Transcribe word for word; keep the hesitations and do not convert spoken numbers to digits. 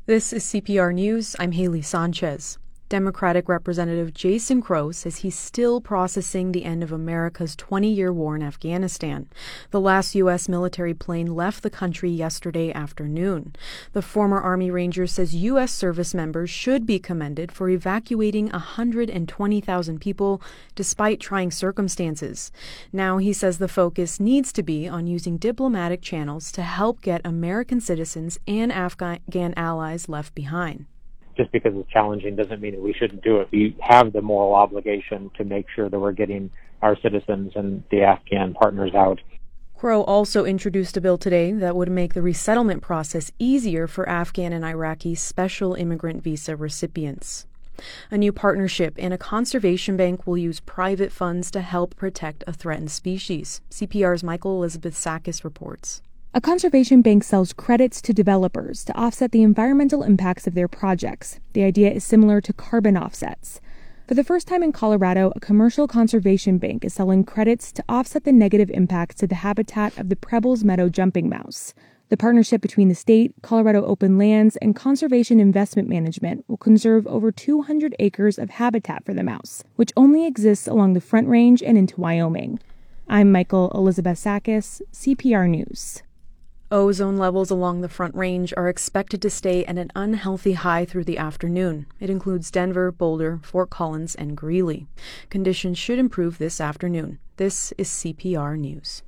This is C P R News. I'm Haley Sanchez. Democratic Representative Jason Crow says he's still processing the end of America's twenty-year war in Afghanistan. The last U S military plane left the country yesterday afternoon. The former Army Ranger says U S service members should be commended for evacuating one hundred twenty thousand people despite trying circumstances. Now he says the focus needs to be on using diplomatic channels to help get American citizens and Afghan allies left behind. Just because it's challenging doesn't mean that we shouldn't do it. We have the moral obligation to make sure that we're getting our citizens and the Afghan partners out. Crow also introduced a bill today that would make the resettlement process easier for Afghan and Iraqi special immigrant visa recipients. A new partnership and a conservation bank will use private funds to help protect a threatened species. C P R's Michael Elizabeth Sakis reports. A conservation bank sells credits to developers to offset the environmental impacts of their projects. The idea is similar to carbon offsets. For the first time in Colorado, a commercial conservation bank is selling credits to offset the negative impacts to the habitat of the Prebles Meadow jumping mouse. The partnership between the state, Colorado Open Lands, and Conservation Investment Management will conserve over two hundred acres of habitat for the mouse, which only exists along the Front Range and into Wyoming. I'm Michael Elizabeth Sakis, C P R News. Ozone levels along the Front Range are expected to stay at an unhealthy high through the afternoon. It includes Denver, Boulder, Fort Collins, and Greeley. Conditions should improve this afternoon. This is C P R News.